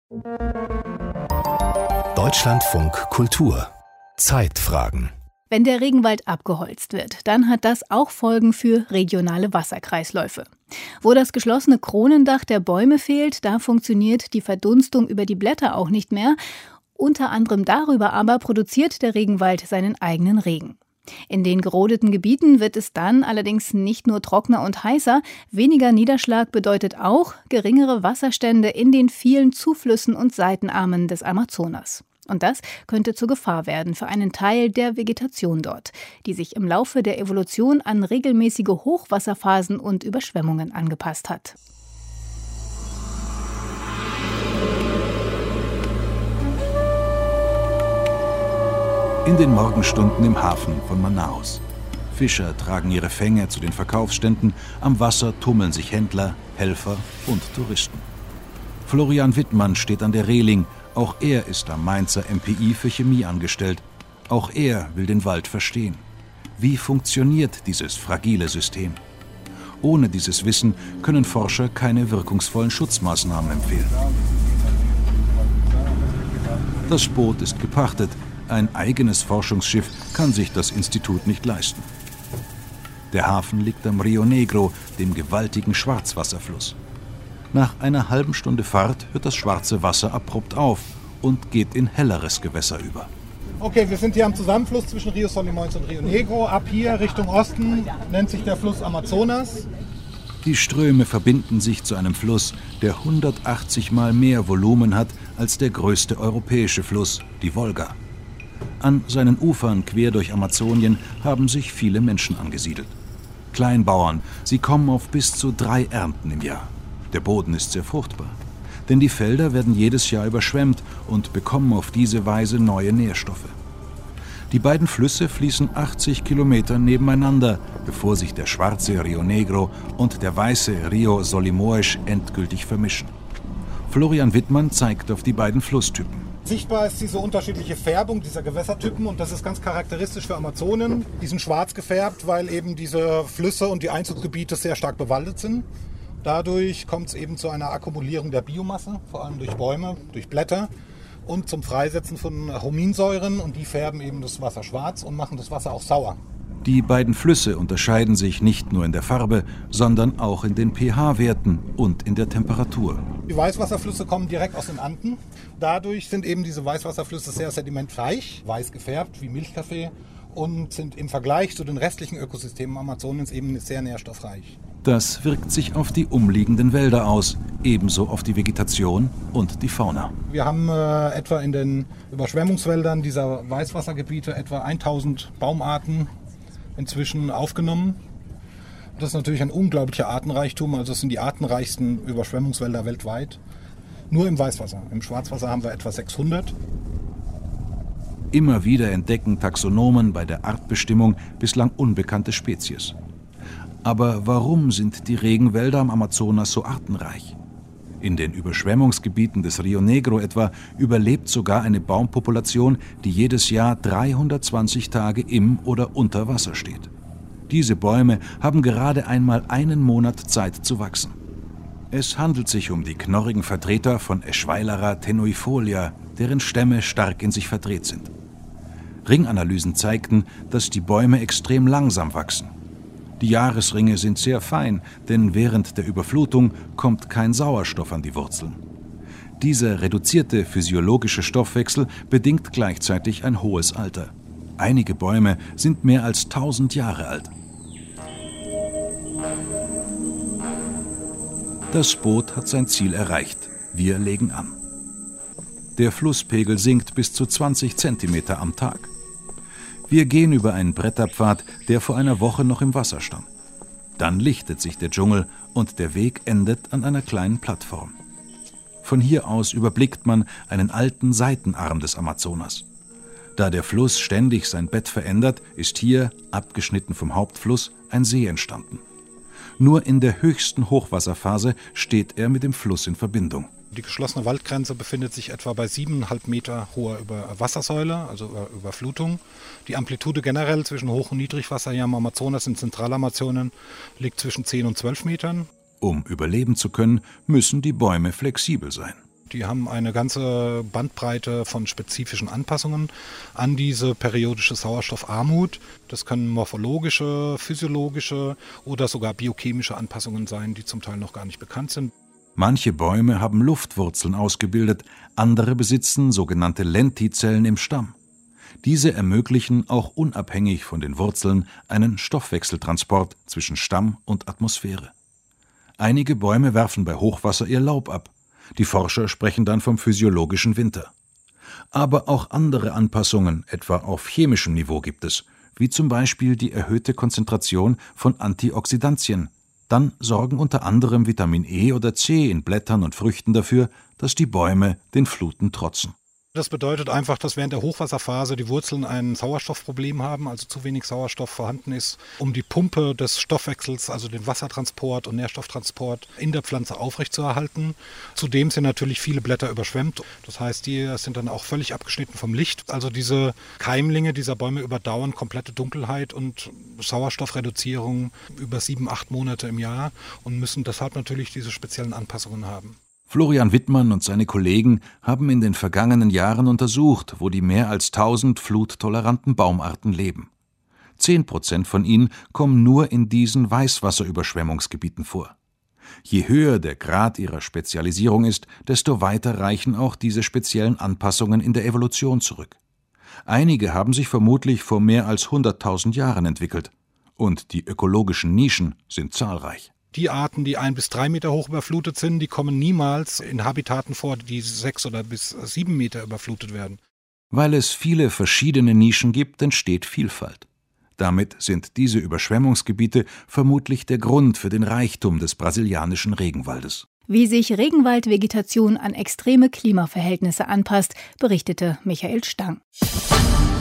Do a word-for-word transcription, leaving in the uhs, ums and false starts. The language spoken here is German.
Deutschlandfunk Kultur Zeitfragen. Wenn der Regenwald abgeholzt wird, dann hat das auch Folgen für regionale Wasserkreisläufe. Wo das geschlossene Kronendach der Bäume fehlt, da funktioniert die Verdunstung über die Blätter auch nicht mehr. Unter anderem darüber aber produziert der Regenwald seinen eigenen Regen. In den gerodeten Gebieten wird es dann allerdings nicht nur trockener und heißer. Weniger Niederschlag bedeutet auch geringere Wasserstände in den vielen Zuflüssen und Seitenarmen des Amazonas. Und das könnte zur Gefahr werden für einen Teil der Vegetation dort, die sich im Laufe der Evolution an regelmäßige Hochwasserphasen und Überschwemmungen angepasst hat. In den Morgenstunden im Hafen von Manaus. Fischer tragen ihre Fänge zu den Verkaufsständen, am Wasser tummeln sich Händler, Helfer und Touristen. Florian Wittmann steht an der Reling, auch er ist am Mainzer M P I für Chemie angestellt. Auch er will den Wald verstehen. Wie funktioniert dieses fragile System? Ohne dieses Wissen können Forscher keine wirkungsvollen Schutzmaßnahmen empfehlen. Das Boot ist gepachtet. Ein eigenes Forschungsschiff kann sich das Institut nicht leisten. Der Hafen liegt am Rio Negro, dem gewaltigen Schwarzwasserfluss. Nach einer halben Stunde Fahrt hört das schwarze Wasser abrupt auf und geht in helleres Gewässer über. Okay, wir sind hier am Zusammenfluss zwischen Rio Solimões und Rio Negro. Ab hier Richtung Osten nennt sich der Fluss Amazonas. Die Ströme verbinden sich zu einem Fluss, der hundertachtzig Mal mehr Volumen hat als der größte europäische Fluss, die Wolga. An seinen Ufern quer durch Amazonien haben sich viele Menschen angesiedelt. Kleinbauern, sie kommen auf bis zu drei Ernten im Jahr. Der Boden ist sehr fruchtbar, denn die Felder werden jedes Jahr überschwemmt und bekommen auf diese Weise neue Nährstoffe. Die beiden Flüsse fließen achtzig Kilometer nebeneinander, bevor sich der schwarze Rio Negro und der weiße Rio Solimões endgültig vermischen. Florian Wittmann zeigt auf die beiden Flusstypen. Sichtbar ist diese unterschiedliche Färbung dieser Gewässertypen und das ist ganz charakteristisch für Amazonen. Die sind schwarz gefärbt, weil eben diese Flüsse und die Einzugsgebiete sehr stark bewaldet sind. Dadurch kommt es eben zu einer Akkumulierung der Biomasse, vor allem durch Bäume, durch Blätter und zum Freisetzen von Huminsäuren und die färben eben das Wasser schwarz und machen das Wasser auch sauer. Die beiden Flüsse unterscheiden sich nicht nur in der Farbe, sondern auch in den pH-Werten und in der Temperatur. Die Weißwasserflüsse kommen direkt aus den Anden. Dadurch sind eben diese Weißwasserflüsse sehr sedimentreich, weiß gefärbt wie Milchkaffee und sind im Vergleich zu den restlichen Ökosystemen Amazoniens eben sehr nährstoffreich. Das wirkt sich auf die umliegenden Wälder aus, ebenso auf die Vegetation und die Fauna. Wir haben äh, etwa in den Überschwemmungswäldern dieser Weißwassergebiete etwa tausend Baumarten inzwischen aufgenommen. Das ist natürlich ein unglaublicher Artenreichtum, also es sind die artenreichsten Überschwemmungswälder weltweit. Nur im Weißwasser. Im Schwarzwasser haben wir etwa sechshundert. Immer wieder entdecken Taxonomen bei der Artbestimmung bislang unbekannte Spezies. Aber warum sind die Regenwälder am Amazonas so artenreich? In den Überschwemmungsgebieten des Rio Negro etwa überlebt sogar eine Baumpopulation, die jedes Jahr dreihundertzwanzig Tage im oder unter Wasser steht. Diese Bäume haben gerade einmal einen Monat Zeit zu wachsen. Es handelt sich um die knorrigen Vertreter von Eschweileria tenuifolia, deren Stämme stark in sich verdreht sind. Ringanalysen zeigten, dass die Bäume extrem langsam wachsen. Die Jahresringe sind sehr fein, denn während der Überflutung kommt kein Sauerstoff an die Wurzeln. Dieser reduzierte physiologische Stoffwechsel bedingt gleichzeitig ein hohes Alter. Einige Bäume sind mehr als tausend Jahre alt. Das Boot hat sein Ziel erreicht. Wir legen an. Der Flusspegel sinkt bis zu zwanzig Zentimeter am Tag. Wir gehen über einen Bretterpfad, der vor einer Woche noch im Wasser stand. Dann lichtet sich der Dschungel und der Weg endet an einer kleinen Plattform. Von hier aus überblickt man einen alten Seitenarm des Amazonas. Da der Fluss ständig sein Bett verändert, ist hier, abgeschnitten vom Hauptfluss, ein See entstanden. Nur in der höchsten Hochwasserphase steht er mit dem Fluss in Verbindung. Die geschlossene Waldgrenze befindet sich etwa bei siebeneinhalb Meter hoher Wassersäule, also Überflutung. Die Amplitude generell zwischen Hoch- und Niedrigwasser hier am Amazonas in Zentralamazonien liegt zwischen zehn und zwölf Metern. Um überleben zu können, müssen die Bäume flexibel sein. Die haben eine ganze Bandbreite von spezifischen Anpassungen an diese periodische Sauerstoffarmut. Das können morphologische, physiologische oder sogar biochemische Anpassungen sein, die zum Teil noch gar nicht bekannt sind. Manche Bäume haben Luftwurzeln ausgebildet, andere besitzen sogenannte Lentizellen im Stamm. Diese ermöglichen auch unabhängig von den Wurzeln einen Stoffwechseltransport zwischen Stamm und Atmosphäre. Einige Bäume werfen bei Hochwasser ihr Laub ab. Die Forscher sprechen dann vom physiologischen Winter. Aber auch andere Anpassungen, etwa auf chemischem Niveau, gibt es, wie zum Beispiel die erhöhte Konzentration von Antioxidantien. Dann sorgen unter anderem Vitamin E oder C in Blättern und Früchten dafür, dass die Bäume den Fluten trotzen. Das bedeutet einfach, dass während der Hochwasserphase die Wurzeln ein Sauerstoffproblem haben, also zu wenig Sauerstoff vorhanden ist, um die Pumpe des Stoffwechsels, also den Wassertransport und Nährstofftransport in der Pflanze aufrechtzuerhalten. Zudem sind natürlich viele Blätter überschwemmt. Das heißt, die sind dann auch völlig abgeschnitten vom Licht. Also diese Keimlinge dieser Bäume überdauern komplette Dunkelheit und Sauerstoffreduzierung über sieben, acht Monate im Jahr und müssen deshalb natürlich diese speziellen Anpassungen haben. Florian Wittmann und seine Kollegen haben in den vergangenen Jahren untersucht, wo die mehr als tausend fluttoleranten Baumarten leben. Zehn Prozent von ihnen kommen nur in diesen Weißwasserüberschwemmungsgebieten vor. Je höher der Grad ihrer Spezialisierung ist, desto weiter reichen auch diese speziellen Anpassungen in der Evolution zurück. Einige haben sich vermutlich vor mehr als hunderttausend Jahren entwickelt. Und die ökologischen Nischen sind zahlreich. Die Arten, die ein bis drei Meter hoch überflutet sind, die kommen niemals in Habitaten vor, die sechs oder bis sieben Meter überflutet werden. Weil es viele verschiedene Nischen gibt, entsteht Vielfalt. Damit sind diese Überschwemmungsgebiete vermutlich der Grund für den Reichtum des brasilianischen Regenwaldes. Wie sich Regenwaldvegetation an extreme Klimaverhältnisse anpasst, berichtete Michael Stang.